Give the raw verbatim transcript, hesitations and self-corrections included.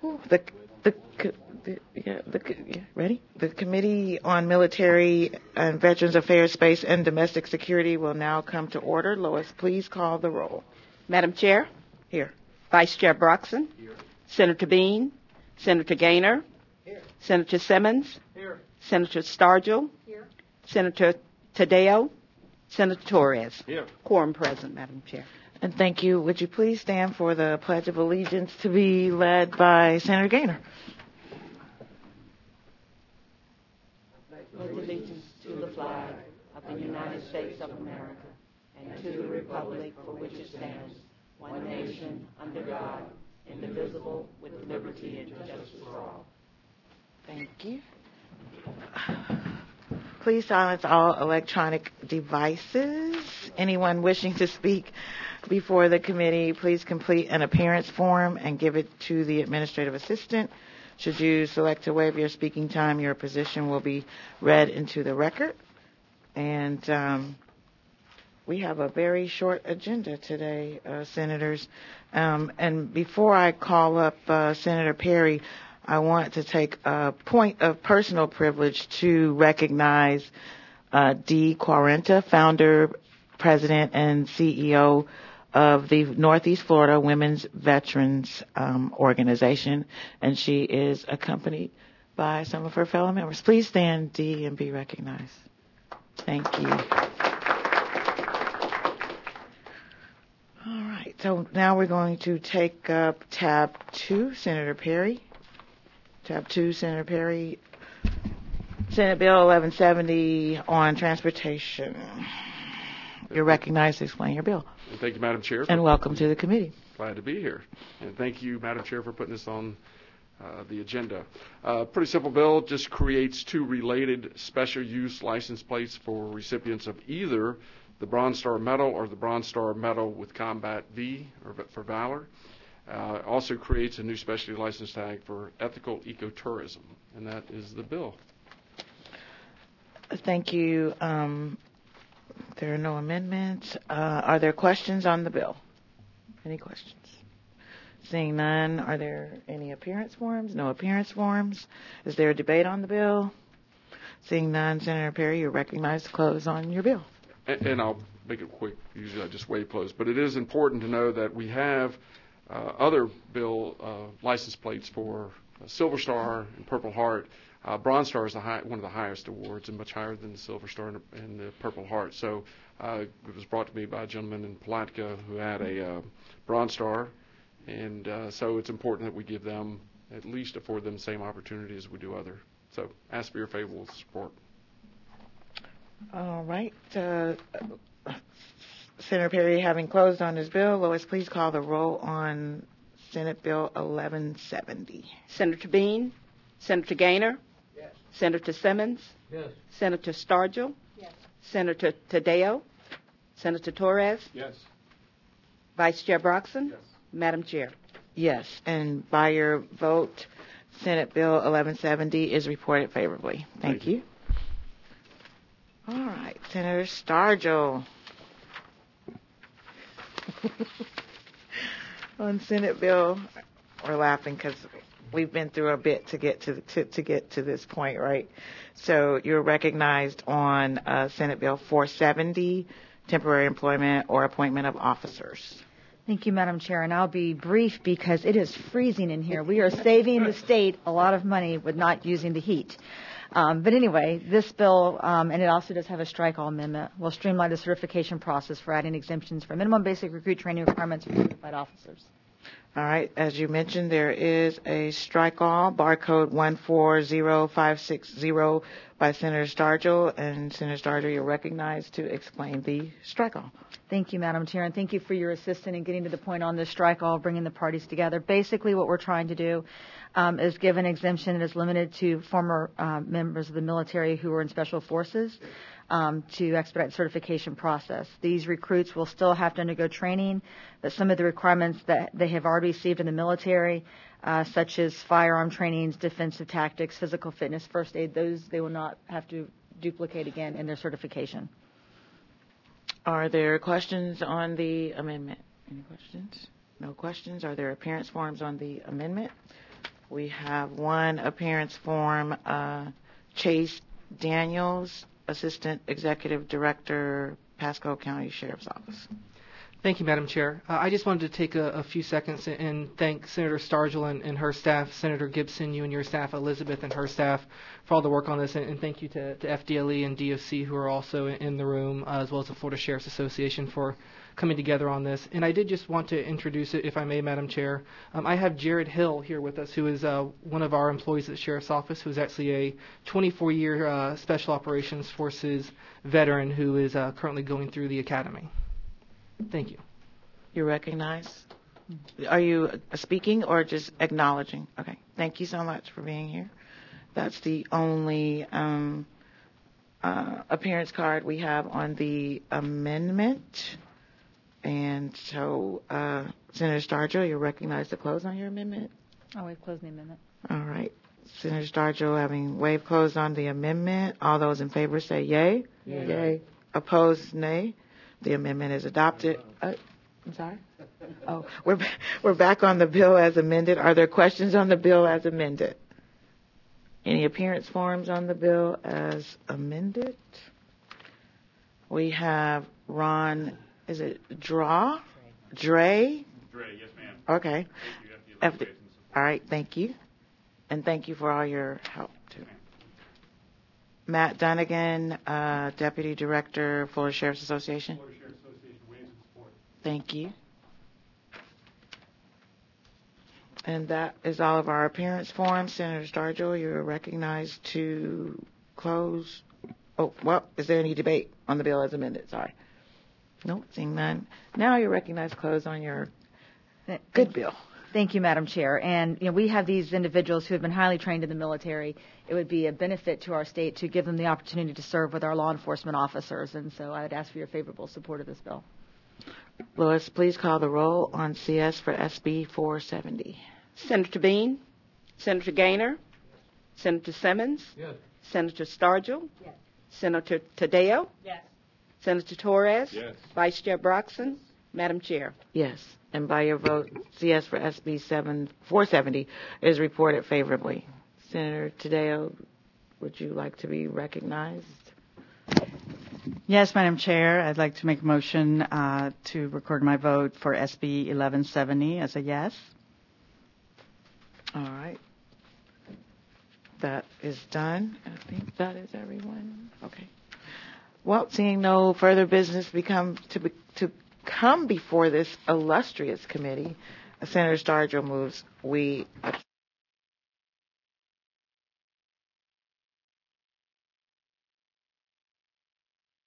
Ooh, The, the, co- the, yeah, the, co- yeah, ready? The Committee on Military and Veterans Affairs, Space, and Domestic Security will now come to order. Lois, please call the roll. Madam Chair, Here. Vice Chair Broxson, Senator Bean, Senator Gaynor, Senator Simmons, Senator Stargell, Senator Tadeo, Senator Torres. Here. Quorum present, Madam Chair. And thank you. Would you please stand for the Pledge of Allegiance to be led by Senator Gaynor? Pledge allegiance to the flag of the United States of America and to the republic for which it stands, one nation, under God, indivisible, with liberty and justice for all. Thank you. Please silence all electronic devices. Anyone wishing to speak before the committee, please complete an appearance form and give it to the administrative assistant. Should you select to waive your speaking time, your position will be read into the record. And um, we have a very short agenda today, uh, senators. Um, and before I call up uh, Senator Perry, I want to take a point of personal privilege to recognize uh, Dee Quarenta, founder, president, and C E O of the Northeast Florida Women's Veterans um, Organization, and she is accompanied by some of her fellow members. Please stand, Dee, and be recognized. Thank you. All right, so now we're going to take up tab two, Senator Perry. Tab two, Senator Perry, Senate Bill eleven seventy on transportation. You're recognized to explain your bill. And thank you, Madam Chair. And welcome to the committee. Glad to be here. And thank you, Madam Chair, for putting this on uh, the agenda. Uh, pretty simple bill, just creates two related special use license plates for recipients of either the Bronze Star Medal or the Bronze Star Medal with Combat V, or for Valor. Uh, also creates a new specialty license tag for ethical ecotourism, and that is the bill. Thank you. Um, there are no amendments. Uh, are there questions on the bill? Any questions? Seeing none, are there any appearance forms? No appearance forms. Is there a debate on the bill? Seeing none, Senator Perry, you're recognized to close on your bill. And, and I'll make it quick. Usually I just wave close. But it is important to know that we have uh, other bill uh, license plates for uh, Silver Star and Purple Heart. Uh, Bronze Star is the high, one of the highest awards and much higher than the Silver Star and, and the Purple Heart. So uh, it was brought to me by a gentleman in Palatka who had a uh, Bronze Star. And uh, so it's important that we give them, at least afford them the same opportunity as we do other. So ask for your favorable support. All right. Uh, Senator Perry, having closed on his bill, Lois, please call the roll on Senate Bill eleven seventy. Senator Bean, Senator Gaynor, Yes. Senator Simmons, Yes. Senator Stargell, Yes. Senator Tadeo, Senator Torres, Yes. Vice Chair Broxson, Yes. Madam Chair. Yes, and by your vote, Senate Bill eleven seventy is reported favorably. Thank, Thank you. you. All right, Senator Stargell. On Senate Bill, we're laughing because we've been through a bit to get to, to to get to this point, right? So you're recognized on uh, Senate Bill four seventy, temporary employment or appointment of officers. Thank you, Madam Chair, and I'll be brief because it is freezing in here. We are saving the state a lot of money with not using the heat. Um, but anyway, this bill, um, and it also does have a strike-all amendment, will streamline the certification process for adding exemptions for minimum basic recruit training requirements for certified officers. All right, as you mentioned, there is a strike-all, barcode one four zero five six zero by Senator Stargell, and Senator Stargell, you're recognized to explain the strike-all. Thank you, Madam Chair, and thank you for your assistance in getting to the point on this strike-all, bringing the parties together. Basically, what we're trying to do um, is give an exemption that is limited to former uh, members of the military who are in special forces um, to expedite the certification process. These recruits will still have to undergo training, but some of the requirements that they have already received in the military, uh, such as firearm trainings, defensive tactics, physical fitness, first aid, those they will not have to duplicate again in their certification. Are there questions on the amendment? Any questions? No questions. Are there appearance forms on the amendment? We have one appearance form, uh, Chase Daniels, Assistant Executive Director, Pasco County Sheriff's Office. Thank you, Madam Chair. Uh, I just wanted to take a, a few seconds and, and thank Senator Stargel and, and her staff, Senator Gibson, you and your staff, Elizabeth and her staff, for all the work on this, and, and thank you to, to F D L E and D O C who are also in, in the room, uh, as well as the Florida Sheriff's Association for coming together on this. And I did just want to introduce it, if I may, Madam Chair. Um, I have Jared Hill here with us, who is uh, one of our employees at the Sheriff's Office, who is actually a twenty-four year uh, Special Operations Forces veteran who is uh, currently going through the academy. Thank you. You recognize? Are you speaking or just acknowledging? Okay. Thank you so much for being here. That's the only um, uh, appearance card we have on the amendment. And so, uh, Senator Stargel, you recognize the close on your amendment? Oh, we've closed the amendment. All right. Senator Stargel, having waived closed on the amendment, all those in favor say yay. Yay. Yay. Opposed, nay. The amendment is adopted. Uh, I'm sorry? Oh, we're, we're back on the bill as amended. Are there questions on the bill as amended? Any appearance forms on the bill as amended? We have Ron, is it Draw? Dre? Dre, yes, ma'am. Okay. Thank you, F D- all right, thank you. And thank you for all your help, too. Matt Dunnigan, uh, Deputy Director, Florida Sheriff's Association. Florida Sheriff's Association waives its support. Thank you. And that is all of our appearance forms. Senator Stargel, you're recognized to close. Oh, well, is there any debate on the bill as amended? Sorry. Nope, seeing none. Now you're recognized to close on your good bill. Thank you, Madam Chair. And you know, we have these individuals who have been highly trained in the military. It would be a benefit to our state to give them the opportunity to serve with our law enforcement officers. And so I would ask for your favorable support of this bill. Lois, please call the roll on C S for S B four seventy. Senator Bean, Senator Gaynor, Senator Simmons, Yes. Senator Stargel, Yes. Senator Tadeo, Yes. Senator Torres, Yes. Vice Chair Broxson, Madam Chair. Yes, and by your vote, C S for S B four seventy is reported favorably. Senator Tadeo, would you like to be recognized? Yes, Madam Chair. I'd like to make a motion uh, to record my vote for S B eleven seventy as a yes. All right. That is done. I think that is everyone. Okay. Well, seeing no further business become to be, to come before this illustrious committee, Senator Stargel moves we